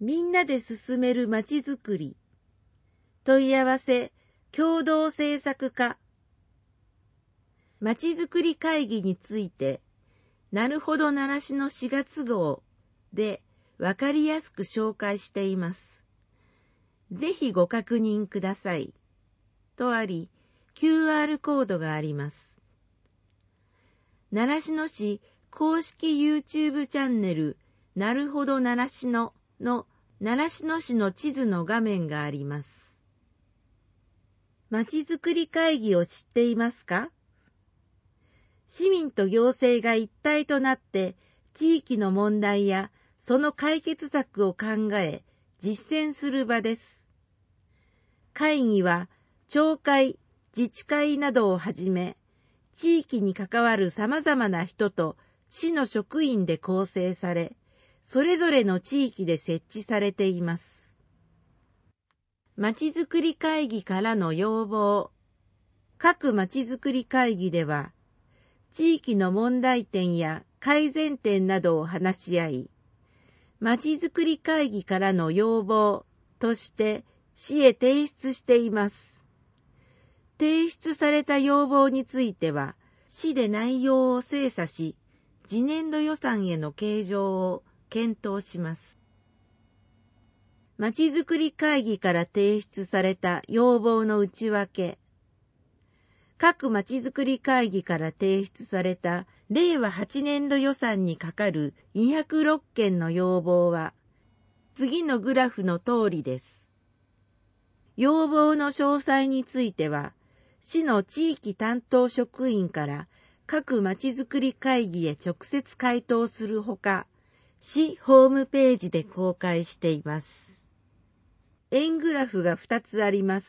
みんなで進めるまちづくり。問い合わせ、共同制作課。まちづくり会議について、なるほど習志の4月号でわかりやすく紹介しています。ぜひご確認ください。とあり、QR コードがあります。習志野市公式 YouTube チャンネル、なるほど習志野の習志野市の地図の画面があります。まちづくり会議を知っていますか？市民と行政が一体となって地域の問題やその解決策を考え実践する場です。会議は町会、自治会などをはじめ地域に関わるさまざまな人と市の職員で構成され、それぞれの地域で設置されています。まちづくり会議からの要望。各まちづくり会議では、地域の問題点や改善点などを話し合い、まちづくり会議からの要望として市へ提出しています。提出された要望については、市で内容を精査し、次年度予算への計上を検討します。まちづくり会議から提出された要望の内訳。各まちづくり会議から提出された令和8年度予算にかかる206件の要望は、次のグラフの通りです。要望の詳細については、市の地域担当職員から各まちづくり会議へ直接回答するほか、市ホームページで公開しています。円グラフが2つあります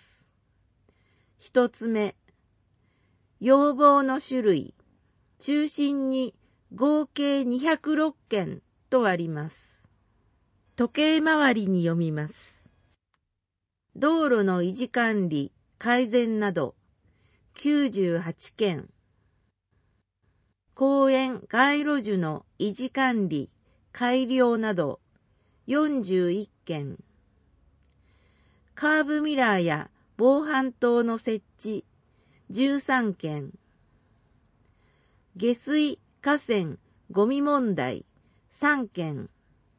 。1つ目、要望の種類、中心に合計206件とあります。時計回りに読みます。道路の維持管理、改善など98件。公園・街路樹の維持管理、改良など41件。カーブミラーや防犯灯の設置13件。下水、河川、ゴミ問題3件。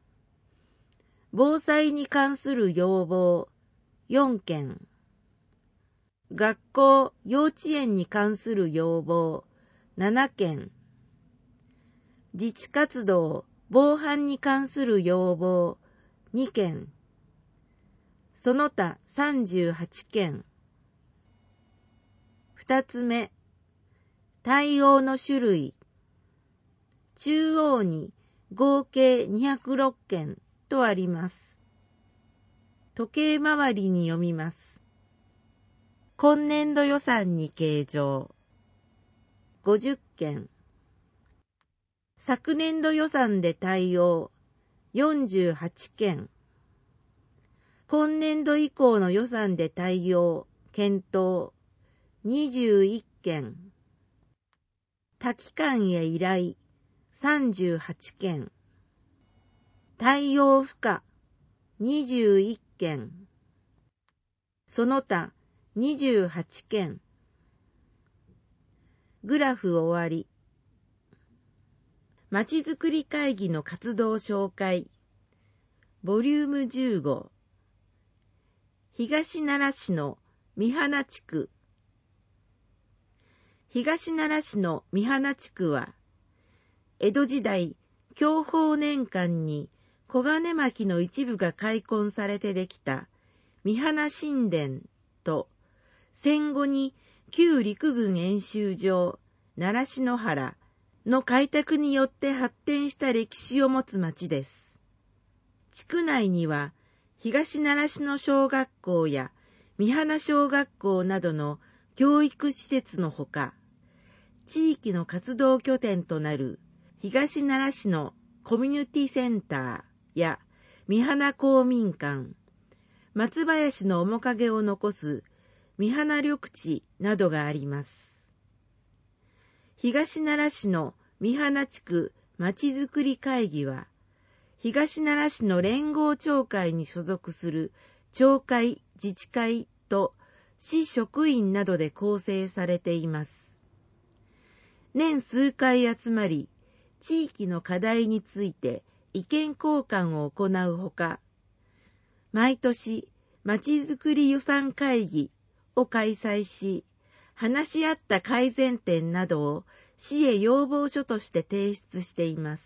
防災に関する要望4件。学校、幼稚園に関する要望7件。自治活動、防犯に関する要望2件。その他38件。2つ目、対応の種類。中央に合計206件とあります。時計回りに読みます。今年度予算に計上。50件。昨年度予算で対応。48件。今年度以降の予算で対応、検討。21件。多機関へ依頼。38件。対応不可。21件。その他28件。グラフ終わり。まちづくり会議の活動紹介。ボリューム15。東奈良市の三花地区。東奈良市の三花地区は、江戸時代、享保年間に小金牧の一部が開墾されてできた三花神殿と、戦後に旧陸軍演習場習志野原の開拓によって発展した歴史を持つ町です。地区内には東習志野小学校や三花小学校などの教育施設のほか、地域の活動拠点となる東習志野コミュニティセンターや三花公民館、松林の面影を残す三花緑地などがあります。東奈良市の三花地区まちづくり会議は、 東奈良市の連合町会に所属する町会、自治会と市職員などで構成されています。年数回集まり、地域の課題について意見交換を行うほか、毎年まちづくり予算会議を開催し、話し合った改善点などを市へ要望書として提出しています。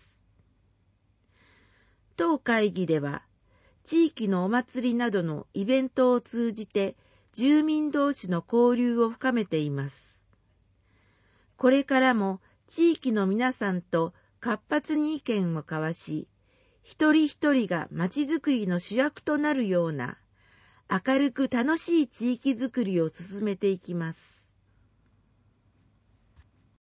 当会議では、地域のお祭りなどのイベントを通じて住民同士の交流を深めています。これからも地域の皆さんと活発に意見を交わし、一人一人がまちづくりの主役となるような明るく楽しい地域づくりを進めていきます。